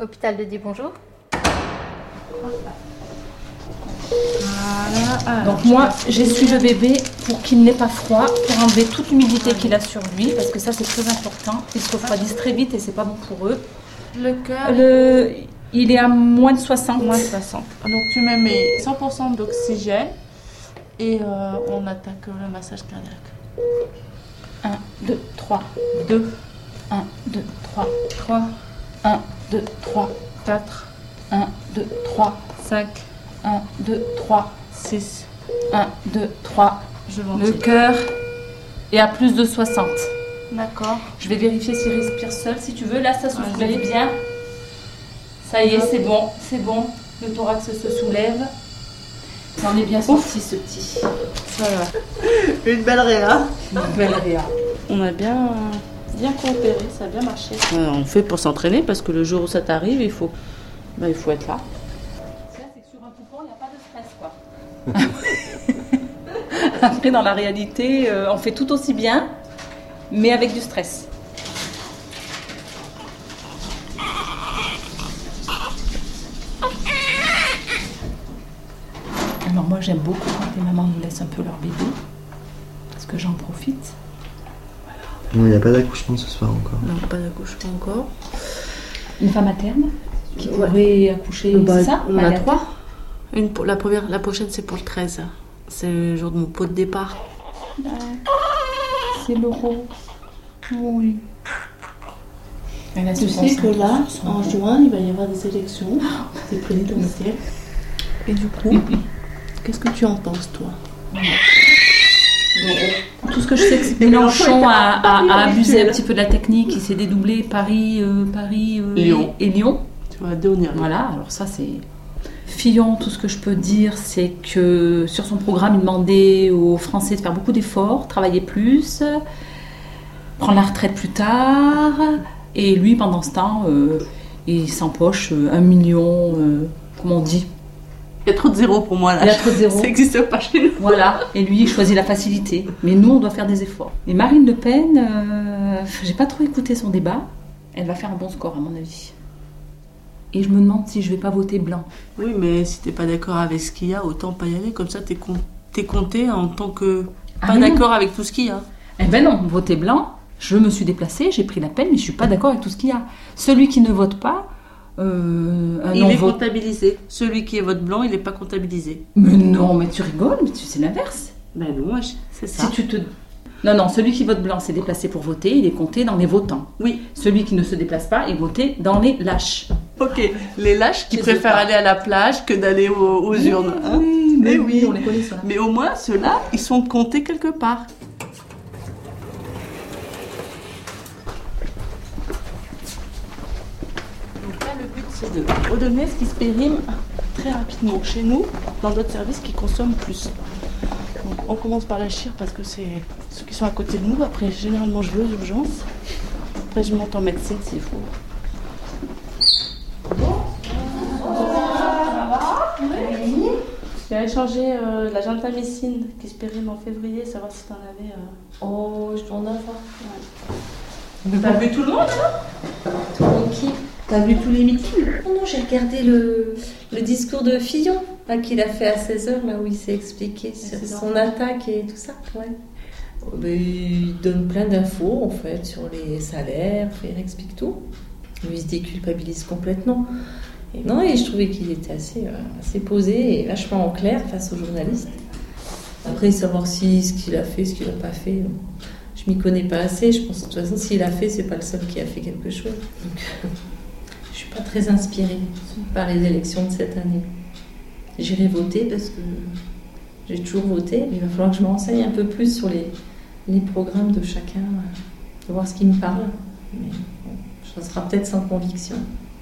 Hôpital de Die, bonjour. Voilà. Donc moi, j'essuie le bébé pour qu'il n'ait pas froid, pour enlever toute l'humidité qu'il a sur lui, parce que ça c'est très important. Ils se refroidissent très vite et c'est pas bon pour eux. Le cœur il est à moins de 60. Moins de 60. Donc tu me mets 100% d'oxygène et on attaque le massage cardiaque. 1, 2, 3, 2, 1, 2, 3, 3, 1, 2, 3, 4, 1, 2, 3, 5, 1, 2, 3, 6. 1, 2, 3. Je Le ventile. cœur est à plus de 60. D'accord. Je vais vérifier s'il respire seul, si tu veux. Là, ça se soulève bien. Ça y est, c'est bon, c'est bon. Le thorax se soulève. Ça en est bien sorti, ce petit. Ça va. Une belle réa. Une belle réa. On a bien coopéré, ça a bien marché. On fait pour s'entraîner parce que le jour où ça t'arrive, il faut être là. C'est que sur un poupon, il n'y a pas de stress, quoi. Après, dans la réalité, on fait tout aussi bien, mais avec du stress. Alors moi, j'aime beaucoup quand les mamans nous laissent un peu leur bébé, parce que j'en profite. Non, il n'y a pas d'accouchement ce soir encore. Non, pas d'accouchement encore. Une femme à terme qui pourrait accoucher, c'est ça? On a 3. La prochaine, c'est pour le 13. C'est le jour de mon pot de départ. C'est l'euro. Oui. Tu sais que là, en juin, il va y avoir des élections, des présidentielles. Et du coup, qu'est-ce que tu en penses, toi? Tout ce que je sais, c'est que Mélenchon a abusé un petit peu de la technique. Il s'est dédoublé Paris Lyon. et Lyon. Tu vas devenir. Voilà, alors ça c'est... Fillon, tout ce que je peux dire, c'est que sur son programme, il demandait aux Français de faire beaucoup d'efforts, travailler plus, prendre la retraite plus tard. Et lui, pendant ce temps, il s'empoche 1 million, comment on dit? Il y a trop de zéros pour moi là. Il y a trop de zéros. Ça n'existe pas chez nous. Voilà, et lui, il choisit la facilité. Mais nous, on doit faire des efforts. Et Marine Le Pen, j'ai pas trop écouté son débat. Elle va faire un bon score, à mon avis. Et je me demande si je vais pas voter blanc. Oui, mais si t'es pas d'accord avec ce qu'il y a, autant pas y aller. Comme ça, t'es compté en tant que pas d'accord avec tout ce qu'il y a. Eh ben non, voter blanc, je me suis déplacée, j'ai pris la peine, mais je suis pas d'accord avec tout ce qu'il y a. Celui qui ne vote pas, il est comptabilisé. Celui qui est vote blanc, il n'est pas comptabilisé. Mais non, mais tu rigoles, mais c'est l'inverse. Ben non, c'est ça. Si tu te... Non, celui qui vote blanc s'est déplacé pour voter, il est compté dans les votants. Oui. Celui qui ne se déplace pas est voté dans les lâches. Ok, les lâches qui préfèrent aller à la plage que d'aller aux urnes. Hein, oui, on les connaît ceux-là. Mais au moins, ceux-là, ils sont comptés quelque part. Donc là, le but, c'est de redonner ce qui se périme très rapidement chez nous, dans d'autres services qui consomment plus. Donc, on commence par la chire parce que c'est ceux qui sont à côté de nous. Après, généralement, je vais aux urgences. Après, je monte en médecine s'il faut. J'ai échangé la gentamicine qui se périme en février, savoir si t'en avais. Oh, je dois en avoir. Ouais. T'as vu tout le monde là? Tranquille. T'as vu tous les meetings? Non, j'ai regardé le discours de Fillon là, qu'il a fait à 16h, là où il s'est expliqué sur son attaque et tout ça. Ouais. Il donne plein d'infos en fait sur les salaires, il explique tout. Lui, il se déculpabilise complètement. Et non, et je trouvais qu'il était assez posé et vachement en clair face aux journalistes. Après, savoir si ce qu'il a fait, ce qu'il n'a pas fait, je m'y connais pas assez. Je pense que de toute façon, s'il a fait, c'est pas le seul qui a fait quelque chose. Donc, je suis pas très inspirée par les élections de cette année. J'irai voter parce que j'ai toujours voté. Il va falloir que je me renseigne un peu plus sur les programmes de chacun, de voir ce qui me parle. Mais bon, ça sera peut-être sans conviction.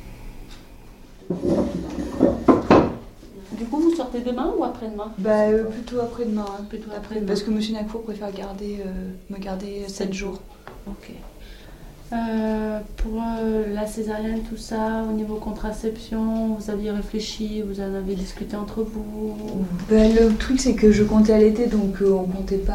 Du coup, vous sortez demain ou après-demain? Plutôt après-demain. Hein. Plutôt après-demain. Parce que M. Nacfour préfère me garder 7 jours. Ok. Pour la césarienne, tout ça, au niveau contraception, vous aviez réfléchi, vous en avez discuté entre vous? Le truc, c'est que je comptais allaiter, donc je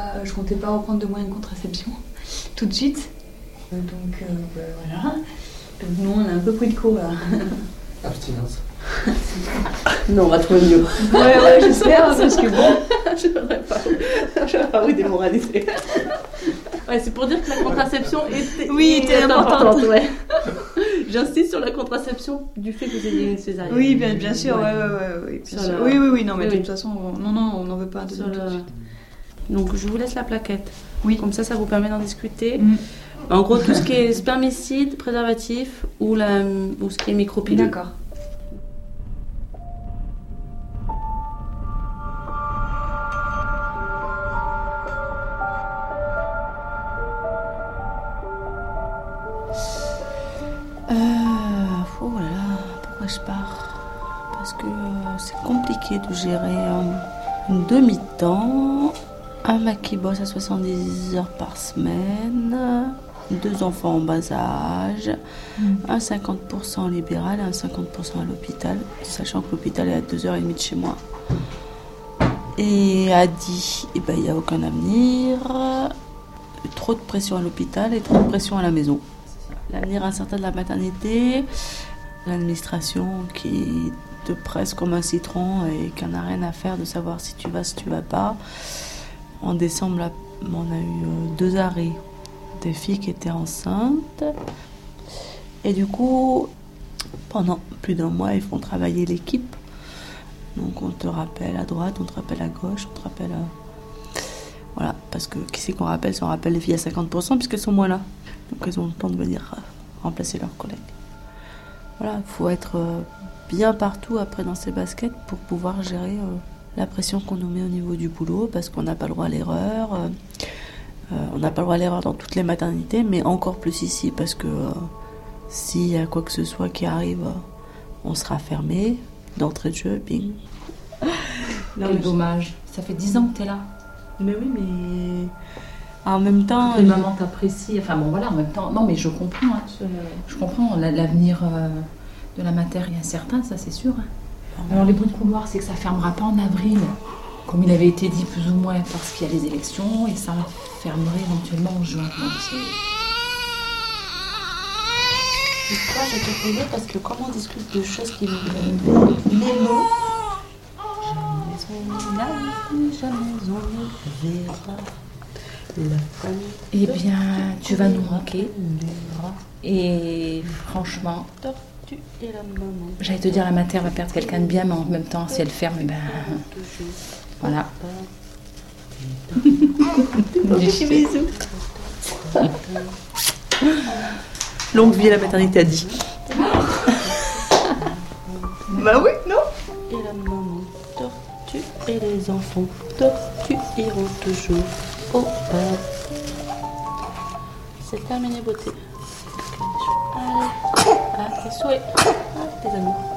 comptais pas reprendre de moyens de contraception tout de suite. Voilà. Nous, on a un peu pris de court là. Abstinence. Non, on va trouver mieux. Ouais, j'espère, parce que bon. Je ne vais pas vous démoraliser. Ouais, c'est pour dire que la contraception était importante. Ouais. J'insiste sur la contraception du fait que vous ayez une césarienne. Oui, bien sûr, ouais. Bien sûr. Oui, non, mais de toute façon, non, on n'en veut pas un deuxième tout de suite. Donc, je vous laisse la plaquette. Oui. Comme ça vous permet d'en discuter. En gros, tout ce qui est spermicide, préservatif ou ce qui est micropilule. D'accord. Oh là là, pourquoi je pars? Parce que c'est compliqué de gérer une demi-temps, un mec qui bosse à 70 heures par semaine, 2 enfants en bas âge, un 50% libéral et un 50% à l'hôpital, sachant que l'hôpital est à 2h30 de chez moi. Et à dit, il n'y a aucun avenir, trop de pression à l'hôpital et trop de pression à la maison. L'avenir incertain de la maternité, l'administration qui te presse comme un citron et qui n'a rien à faire de savoir si tu vas pas. En décembre, là, on a eu 2 arrêts des filles qui étaient enceintes. Et du coup, pendant plus d'1 mois, ils font travailler l'équipe. Donc on te rappelle à droite, on te rappelle à gauche, on te rappelle Voilà, parce que qui c'est qu'on rappelle? Si on rappelle les filles à 50%, puisqu'elles sont moins là. Donc elles ont le temps de venir remplacer leurs collègues. Voilà, il faut être bien partout après dans ses baskets pour pouvoir gérer la pression qu'on nous met au niveau du boulot, parce qu'on n'a pas le droit à l'erreur. On n'a pas le droit à l'erreur dans toutes les maternités, mais encore plus ici, parce que s'il y a quoi que ce soit qui arrive, on sera fermé d'entrée de jeu, bing. Quel dommage. Ça fait 10 ans que t'es là. Mais oui, mais en même temps... Les mamans t'apprécient. Enfin bon, voilà, en même temps... Non, mais je comprends. Hein. Je comprends. L'avenir de la mater est incertain, ça c'est sûr. Hein. Alors les bruits de couloir, c'est que ça fermera pas en avril, comme il avait été dit plus ou moins, parce qu'il y a les élections, et ça fermerait éventuellement en juin. Donc Pourquoi je te posais? Parce que comme on discute de choses qui nous viennent, les mots... Jamais on ne verra. eh bien, tu vas nous manquer. Et franchement, j'allais te dire, la mater va perdre quelqu'un de bien, mais en même temps, si elle ferme, eh ben... Voilà. Des bisous. Longue vie à la maternité a dit. Bah oui, non? Et la maman tortue et les enfants tortues iront toujours au bas. C'est terminé, beauté. Allez, à tes souhaits, à tes amours.